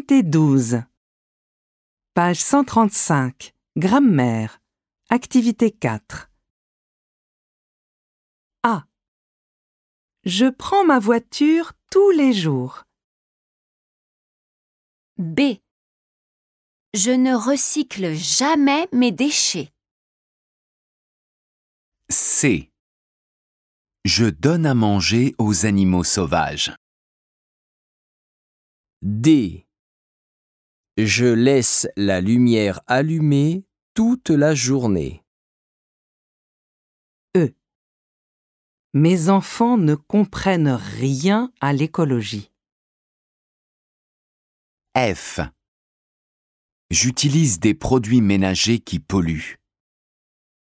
Activité 12. Page 135. Grammaire. Activité 4. A. Je prends ma voiture tous les jours. B. Je ne recycle jamais mes déchets. C. Je donne à manger aux animaux sauvages. D. Je laisse la lumière allumée toute la journée. E. Mes enfants ne comprennent rien à l'écologie. F. J'utilise des produits ménagers qui polluent.